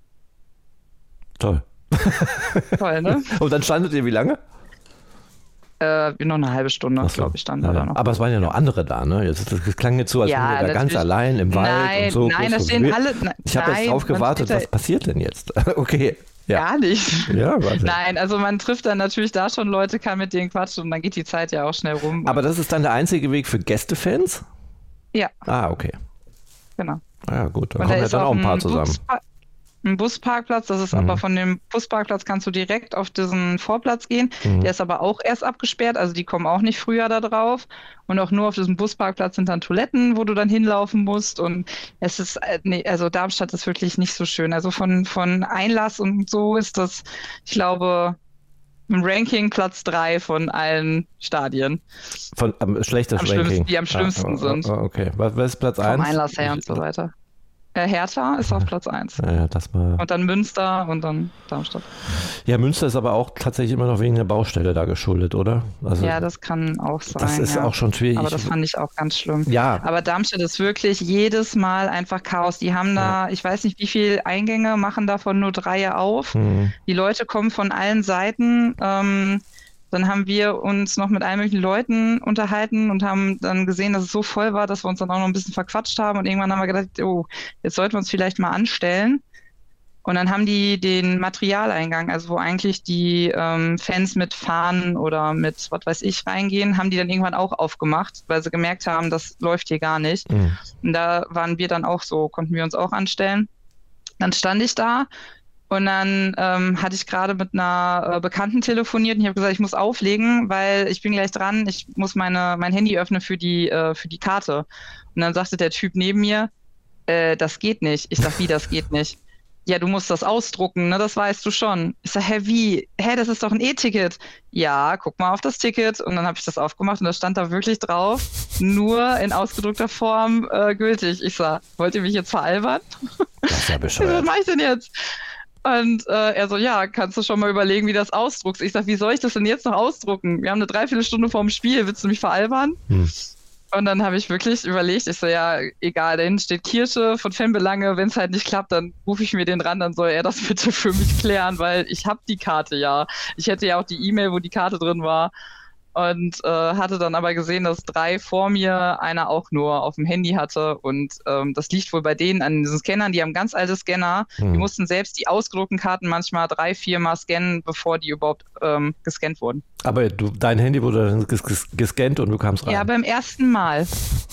Toll. Toll, ne? Und dann standet ihr wie lange? Noch eine halbe Stunde, glaube ich, stand da noch. Aber es waren ja noch andere da, ne? Das klang jetzt so, als wären wir da ganz allein im Wald und so. Nein, da stehen alle... Ich habe jetzt drauf gewartet, was passiert denn jetzt? Okay. Ja. Gar nicht. Ja, warte. Nein, also man trifft dann natürlich da schon Leute, kann mit denen quatschen und dann geht die Zeit ja auch schnell rum. Aber das ist dann der einzige Weg für Gästefans? Ja. Ah, okay. Genau. Ja, gut, dann kommen ja dann auch ein paar zusammen. Ein Busparkplatz, das ist aber von dem Busparkplatz kannst du direkt auf diesen Vorplatz gehen. Der ist aber auch erst abgesperrt, also die kommen auch nicht früher da drauf. Und auch nur auf diesem Busparkplatz sind dann Toiletten, wo du dann hinlaufen musst. Und es ist, also Darmstadt ist wirklich nicht so schön. Also von Einlass und so ist das, ich glaube, im Ranking Platz 3 von allen Stadien. Von schlechtestes Ranking? Die am schlimmsten sind. Okay, was ist Platz 1? Vom Einlass her und so weiter. Hertha ist auf Platz 1. Ja, das mal. Und dann Münster und dann Darmstadt. Ja, Münster ist aber auch tatsächlich immer noch wegen der Baustelle da geschuldet, oder? Also, ja, das kann auch sein. Das ist auch schon schwierig. Aber das fand ich auch ganz schlimm. Ja. Aber Darmstadt ist wirklich jedes Mal einfach Chaos. Die haben da, ich weiß nicht, wie viele Eingänge, machen davon nur 3 auf. Die Leute kommen von allen Seiten. Dann haben wir uns noch mit allen möglichen Leuten unterhalten und haben dann gesehen, dass es so voll war, dass wir uns dann auch noch ein bisschen verquatscht haben. Und irgendwann haben wir gedacht, oh, jetzt sollten wir uns vielleicht mal anstellen. Und dann haben die den Materialeingang, also wo eigentlich die Fans mit Fahnen oder mit was weiß ich reingehen, haben die dann irgendwann auch aufgemacht, weil sie gemerkt haben, das läuft hier gar nicht. Und da waren wir dann auch so, konnten wir uns auch anstellen. Dann stand ich da. Und dann hatte ich gerade mit einer Bekannten telefoniert und ich habe gesagt, ich muss auflegen, weil ich bin gleich dran, ich muss mein Handy öffnen für die Karte. Und dann sagte der Typ neben mir, das geht nicht. Ich sag, wie, das geht nicht? Ja, du musst das ausdrucken, ne? Das weißt du schon. Ich sag, wie? Das ist doch ein E-Ticket. Ja, guck mal auf das Ticket. Und dann habe ich das aufgemacht und da stand da wirklich drauf, nur in ausgedruckter Form gültig. Ich sag, wollt ihr mich jetzt veralbern? Das ist ja bescheuert. Was mache ich denn jetzt? Und er so, ja, kannst du schon mal überlegen, wie du das ausdruckst? Ich sag, wie soll ich das denn jetzt noch ausdrucken? Wir haben eine Dreiviertelstunde vorm Spiel, willst du mich veralbern? Und dann habe ich wirklich überlegt, ich so, ja, egal, da hinten steht Kirsche von Fanbelange, wenn es halt nicht klappt, dann rufe ich mir den ran, dann soll er das bitte für mich klären, weil ich habe die Karte ja. Ich hätte ja auch die E-Mail, wo die Karte drin war. Und hatte dann aber gesehen, dass 3 vor mir einer auch nur auf dem Handy hatte. Und das liegt wohl bei denen an diesen Scannern. Die haben ganz alte Scanner. Die mussten selbst die ausgedruckten Karten manchmal 3-4 Mal scannen, bevor die überhaupt gescannt wurden. Aber dein Handy wurde dann gescannt und du kamst rein. Ja, beim ersten Mal.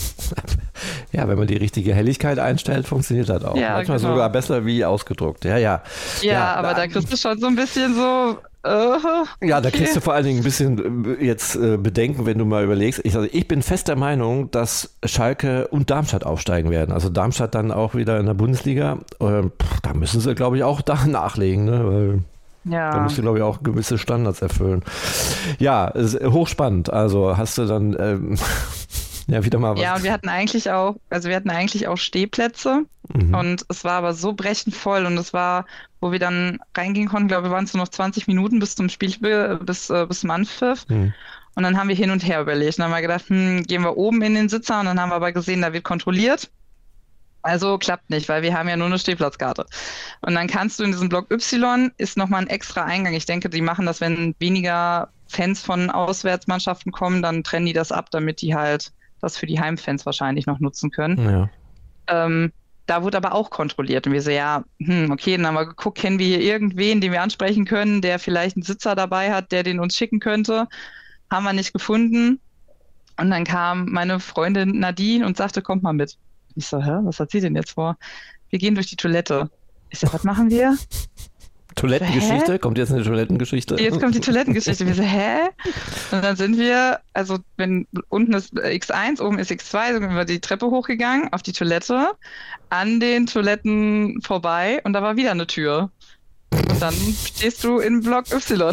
Ja, wenn man die richtige Helligkeit einstellt, funktioniert das auch. Ja, manchmal genau. sogar besser wie ausgedruckt. Ja, aber da kriegst du schon so ein bisschen so... Ja, da kriegst du vor allen Dingen ein bisschen jetzt Bedenken, wenn du mal überlegst. Ich bin fest der Meinung, dass Schalke und Darmstadt aufsteigen werden. Also Darmstadt dann auch wieder in der Bundesliga. Da müssen sie, glaube ich, auch da nachlegen, ne? Weil da müssen sie, glaube ich, auch gewisse Standards erfüllen. Ja, ist hochspannend. Also hast du dann ja wieder mal was. Ja, und wir hatten eigentlich auch Stehplätze. Und es war aber so brechend voll und es war, wo wir dann reingehen konnten, glaube ich, waren es nur noch 20 Minuten bis zum Spiel, bis zum Anpfiff. Und dann haben wir hin und her überlegt. Und dann haben wir gedacht, gehen wir oben in den Sitzer, und dann haben wir aber gesehen, da wird kontrolliert. Also klappt nicht, weil wir haben ja nur eine Stehplatzkarte. Und dann kannst du in diesem Block Y, ist nochmal ein extra Eingang. Ich denke, die machen das, wenn weniger Fans von Auswärtsmannschaften kommen, dann trennen die das ab, damit die halt das für die Heimfans wahrscheinlich noch nutzen können. Ja. Da wurde aber auch kontrolliert und wir so, ja, okay, dann haben wir geguckt, kennen wir hier irgendwen, den wir ansprechen können, der vielleicht einen Sitzer dabei hat, der den uns schicken könnte. Haben wir nicht gefunden. Und dann kam meine Freundin Nadine und sagte, kommt mal mit. Ich so, was hat sie denn jetzt vor? Wir gehen durch die Toilette. Ich so, was machen wir? Toilettengeschichte? So, kommt jetzt eine Toilettengeschichte? Jetzt kommt die Toilettengeschichte. Wir so, Und dann sind wir, also wenn unten ist X1, oben ist X2, sind wir die Treppe hochgegangen, auf die Toilette, an den Toiletten vorbei und da war wieder eine Tür. Und dann stehst du in Block Y.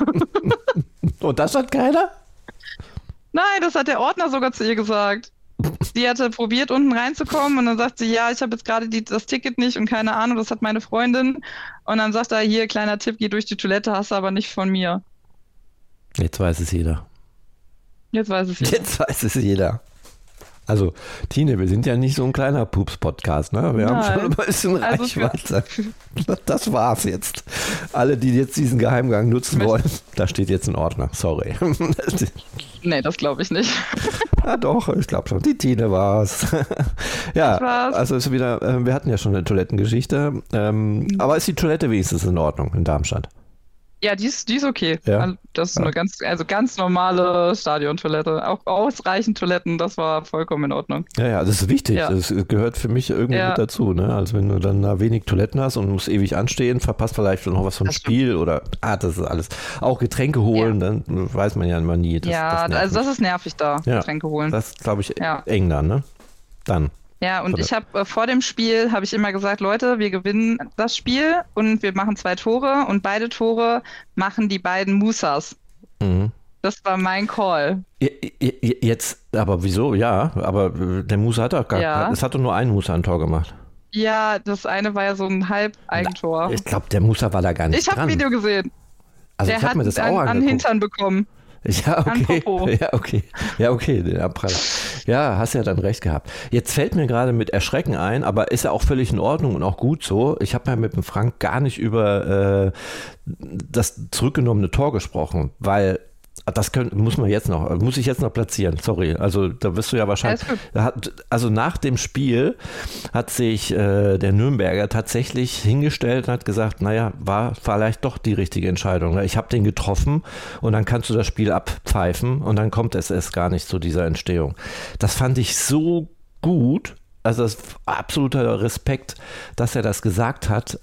Und das hat keiner? Nein, das hat der Ordner sogar zu ihr gesagt. Die hatte probiert, unten reinzukommen und dann sagt sie, ja, ich habe jetzt gerade das Ticket nicht und keine Ahnung, das hat meine Freundin. Und dann sagt er, hier, kleiner Tipp, geh durch die Toilette, hast du aber nicht von mir. Jetzt weiß es jeder. Jetzt weiß es jeder. Also, Tine, wir sind ja nicht so ein kleiner Pups-Podcast, ne? Wir haben schon ein bisschen Reichweite. Das war's jetzt. Alle, die jetzt diesen Geheimgang nutzen wollen, da steht jetzt ein Ordner. Sorry. Nee, das glaube ich nicht. Ja, doch, ich glaube schon. Die Tine war's. Ja, also ist wieder, wir hatten ja schon eine Toilettengeschichte. Aber ist die Toilette wenigstens in Ordnung in Darmstadt? Ja, die ist okay. Ja. Das ist eine ganz normale Stadiontoilette. Auch ausreichend Toiletten, das war vollkommen in Ordnung. Ja, das ist wichtig. Ja. Das gehört für mich irgendwie mit dazu. Ne? Also wenn du dann da wenig Toiletten hast und musst ewig anstehen, verpasst vielleicht noch was vom Spiel oder das ist alles. Auch Getränke holen, dann weiß man ja immer nie. Das ist nervig da, Getränke holen. Das ist, glaube ich, eng dann, ne? Dann. Ja, und ich habe vor dem Spiel, habe ich immer gesagt, Leute, wir gewinnen das Spiel und wir machen 2 Tore und beide Tore machen die beiden Musas. Das war mein Call. Jetzt, aber wieso? Ja, aber der Musa hat doch es hat doch nur ein Musa ein Tor gemacht. Ja, das eine war ja so ein Halb-Eigentor. Ich glaube, der Musa war da gar nicht dran. Ich habe ein Video gesehen. Also der hat mir das auch an Hintern bekommen. Ja, okay. Den Abprall. Ja, hast ja dann recht gehabt. Jetzt fällt mir gerade mit Erschrecken ein, aber ist ja auch völlig in Ordnung und auch gut so. Ich habe ja mit dem Frank gar nicht über das zurückgenommene Tor gesprochen, weil das muss ich jetzt noch platzieren, sorry. Also da wirst du ja wahrscheinlich. Also nach dem Spiel hat sich der Nürnberger tatsächlich hingestellt und hat gesagt, naja, war vielleicht doch die richtige Entscheidung. Ich habe den getroffen und dann kannst du das Spiel abpfeifen und dann kommt es erst gar nicht zu dieser Entstehung. Das fand ich so gut, also das ist absoluter Respekt, dass er das gesagt hat.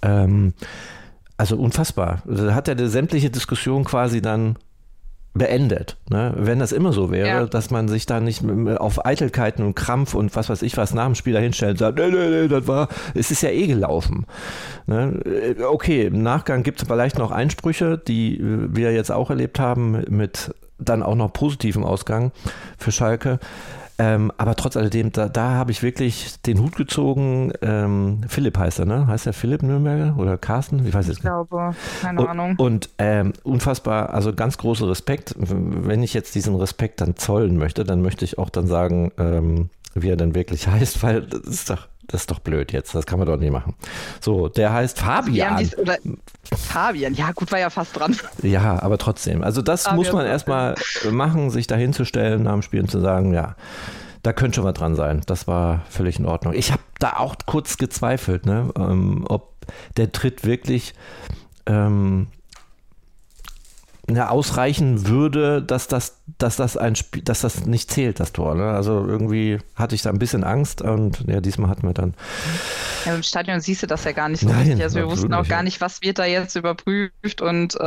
Also unfassbar. Da hat er sämtliche Diskussion quasi dann beendet. Ne? Wenn das immer so wäre, dass man sich da nicht auf Eitelkeiten und Krampf und was weiß ich was nach dem Spiel dahinstellt und sagt, nee, es ist ja gelaufen. Ne? Okay, im Nachgang gibt es vielleicht noch Einsprüche, die wir jetzt auch erlebt haben, mit dann auch noch positivem Ausgang für Schalke. Aber trotz alledem, da habe ich wirklich den Hut gezogen. Philipp heißt er, ne? Heißt er Philipp Nürnberger oder Carsten? Ich weiß jetzt nicht. Ich glaube, keine Ahnung. Und unfassbar, also ganz großer Respekt. Wenn ich jetzt diesen Respekt dann zollen möchte, dann möchte ich auch dann sagen, wie er denn wirklich heißt, weil das ist doch blöd jetzt, das kann man doch nicht machen. So, der heißt Fabian. Fabian, ja gut, war ja fast dran. Ja, aber trotzdem, also das Fabian muss man erstmal machen, sich dahin zu stellen nach dem Spiel und zu sagen, ja, da könnte schon was dran sein. Das war völlig in Ordnung. Ich habe da auch kurz gezweifelt, ne, ob der Tritt wirklich ausreichen würde, dass das nicht zählt, das Tor. Ne? Also irgendwie hatte ich da ein bisschen Angst und ja, diesmal hatten wir dann. Ja, im Stadion siehst du das ja gar nicht so richtig. Also wir wussten auch gar nicht, was wird da jetzt überprüft und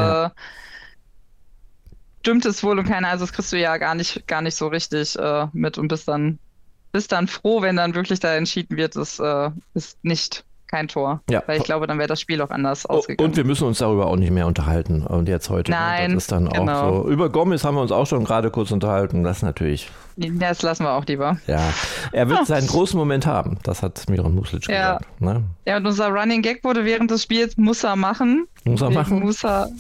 stimmt es wohl und keine, also das kriegst du ja gar nicht so richtig mit und bist dann froh, wenn dann wirklich da entschieden wird, es ist nicht kein Tor. Ja. Weil ich glaube, dann wäre das Spiel auch anders ausgegangen. Und wir müssen uns darüber auch nicht mehr unterhalten. Und jetzt heute. Nein, das ist dann auch so. Über Gomez haben wir uns auch schon gerade kurz unterhalten. Das natürlich. Das lassen wir auch lieber. Ja. Er wird seinen großen Moment haben. Das hat Miron Muslic gesagt. Ne? Ja, und unser Running Gag wurde während des Spiels muss er machen. Muss er machen? Muss er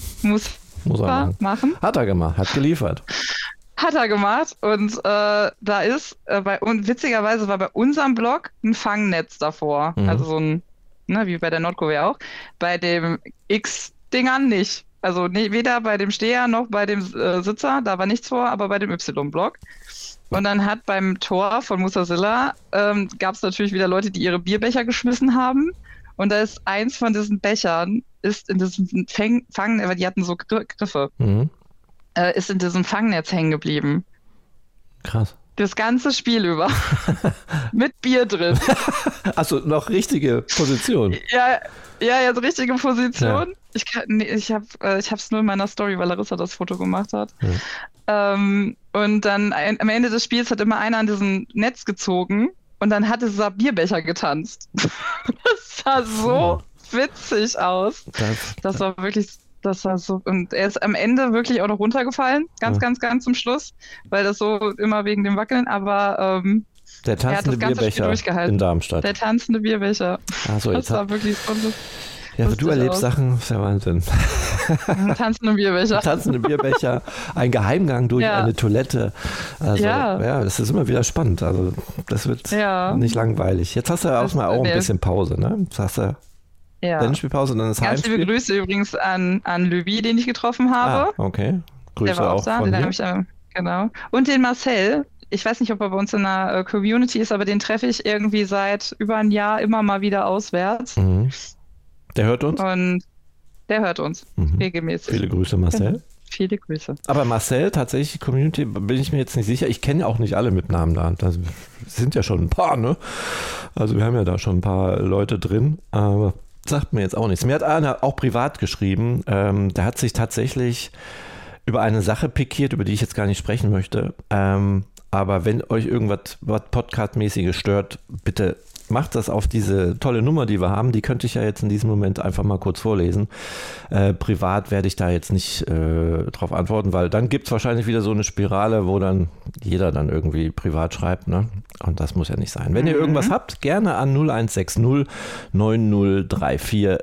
machen. Hat er gemacht. Hat geliefert. Hat er gemacht und da ist, und witzigerweise war bei unserem Blog ein Fangnetz davor. Also so ein, wie bei der Nordkorea auch. Bei dem X-Dingern nicht. Also weder bei dem Steher noch bei dem Sitzer, da war nichts vor, aber bei dem Y-Block. Und dann hat beim Tor von Musasilla gab es natürlich wieder Leute, die ihre Bierbecher geschmissen haben. Und da ist eins von diesen Bechern, ist in diesem Fangnetz, weil die hatten so Griffe, ist in diesem Fangnetz hängen geblieben. Krass. Das ganze Spiel über. Mit Bier drin. Achso, noch richtige Position. Ja, so richtige Position. Ja. Ich hab's nur in meiner Story, weil Larissa das Foto gemacht hat. Ja. Und dann am Ende des Spiels hat immer einer an diesem Netz gezogen und dann hat dieser Bierbecher getanzt. Das sah so witzig aus. Das war wirklich... Das war so, und er ist am Ende wirklich auch noch runtergefallen, ganz zum Schluss, weil das so immer wegen dem Wackeln, aber der tanzende Bierbecher in Darmstadt. Der tanzende Bierbecher. So, das war wirklich so. Ja, du erlebst Sachen, das ist ja Wahnsinn. Tanzende Bierbecher. Tanzende Bierbecher, ein Geheimgang durch eine Toilette. Also, das ist immer wieder spannend. Also, das wird nicht langweilig. Jetzt hast du ja auch mal ein bisschen Pause, ne? Das hast du. Ja. Dann Spielpause, dann das Heimspiel. Ganz liebe Grüße übrigens an Löwy, den ich getroffen habe. Okay. Grüße der war auch da, von mir. Genau. Und den Marcel. Ich weiß nicht, ob er bei uns in der Community ist, aber den treffe ich irgendwie seit über ein Jahr immer mal wieder auswärts. Mhm. Der hört uns? Und der hört uns regelmäßig. Viele Grüße, Marcel. Viele Grüße. Aber Marcel, tatsächlich Community, bin ich mir jetzt nicht sicher. Ich kenne auch nicht alle mit Namen da. Das sind ja schon ein paar, ne? Also wir haben ja da schon ein paar Leute drin, aber sagt mir jetzt auch nichts. Mir hat einer auch privat geschrieben, der hat sich tatsächlich über eine Sache pikiert, über die ich jetzt gar nicht sprechen möchte. Aber wenn euch irgendwas Podcast-mäßiges stört, bitte macht das auf diese tolle Nummer, die wir haben. Die könnte ich ja jetzt in diesem Moment einfach mal kurz vorlesen. Privat werde ich da jetzt nicht drauf antworten, weil dann gibt es wahrscheinlich wieder so eine Spirale, wo dann jeder dann irgendwie privat schreibt. Ne? Und das muss ja nicht sein. Wenn ihr irgendwas habt, gerne an 0160 9034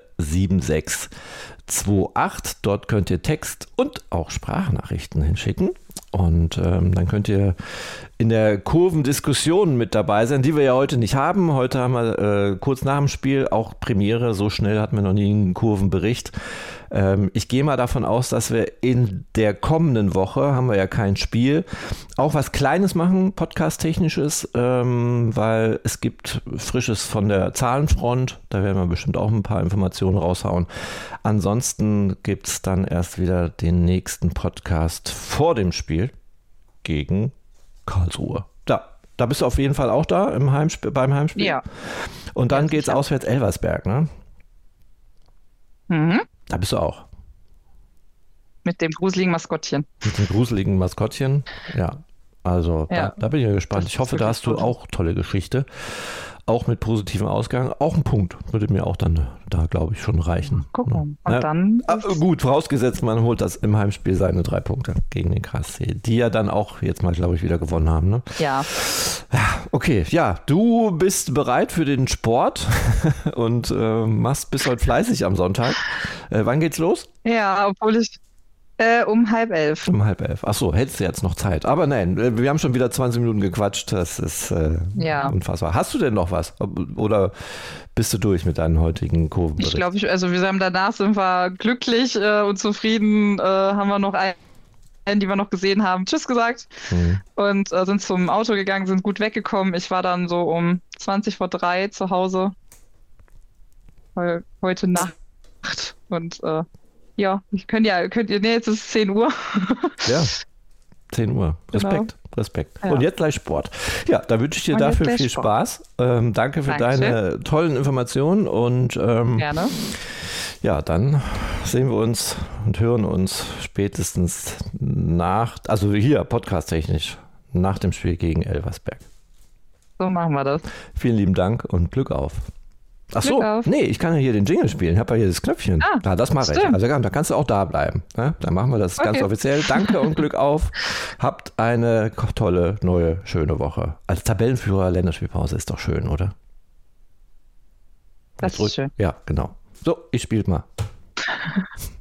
7628. Dort könnt ihr Text und auch Sprachnachrichten hinschicken. Und dann könnt ihr in der Kurvendiskussion mit dabei sein, die wir ja heute nicht haben. Heute haben wir kurz nach dem Spiel auch Premiere. So schnell hatten wir noch nie einen Kurvenbericht. Ich gehe mal davon aus, dass wir in der kommenden Woche, haben wir ja kein Spiel, auch was Kleines machen, Podcast-Technisches, weil es gibt Frisches von der Zahlenfront. Da werden wir bestimmt auch ein paar Informationen raushauen. Ansonsten gibt es dann erst wieder den nächsten Podcast vor dem Spiel gegen Karlsruhe. Da bist du auf jeden Fall auch da beim Heimspiel. Ja. Und dann geht's auswärts Elversberg, ne? Mhm. Da bist du auch. Mit dem gruseligen Maskottchen. Mit dem gruseligen Maskottchen, ja. Also da bin ich ja gespannt. Ich hoffe, da hast du auch tolle Geschichte. auch mit positivem Ausgang. Auch ein Punkt würde mir auch dann da, glaube ich, schon reichen. Guck mal. Und Ja. dann Gut, vorausgesetzt, man holt das im Heimspiel seine 3 Punkte gegen den KSC, die ja dann auch jetzt mal, glaube ich, wieder gewonnen haben. Ne? ja. Okay, ja, du bist bereit für den Sport und bist heute fleißig am Sonntag. Wann geht's los? Ja, obwohl ich um 10:30. Um 10:30. Achso, hättest du jetzt noch Zeit. Aber nein, wir haben schon wieder 20 Minuten gequatscht. Das ist Ja. unfassbar. Hast du denn noch was? Oder bist du durch mit deinen heutigen Kurvenbericht? Ich glaube, also wir haben danach sind wir glücklich und zufrieden, haben wir noch einen, die wir noch gesehen haben, Tschüss gesagt und sind zum Auto gegangen, sind gut weggekommen. Ich war dann so um 3:20 zu Hause heute Nacht und ja, könnt ihr, nee, jetzt ist es 10 Uhr. Ja, 10 Uhr. Respekt, Genau. Respekt. Ja. Und jetzt gleich Sport. Ja, da wünsche ich dir Und jetzt dafür gleich viel Sport. Spaß. Danke für Dankeschön. deine tollen Informationen und Gerne. ja, dann sehen wir uns und hören uns spätestens also hier podcast-technisch, nach dem Spiel gegen Elversberg. So machen wir das. Vielen lieben Dank und Glück auf. Ach so, Glück auf. nee, ich kann ja hier den Jingle spielen. Ich habe ja hier das Knöpfchen. Das mache ich. stimmt. Also da kannst du auch da bleiben. Ne? Dann machen wir das ganz Okay. offiziell. Danke und Glück auf. Habt eine tolle, neue, schöne Woche. Als Tabellenführer Länderspielpause ist doch schön, oder? Das ist schön. Ja, genau. So, ich spiele mal.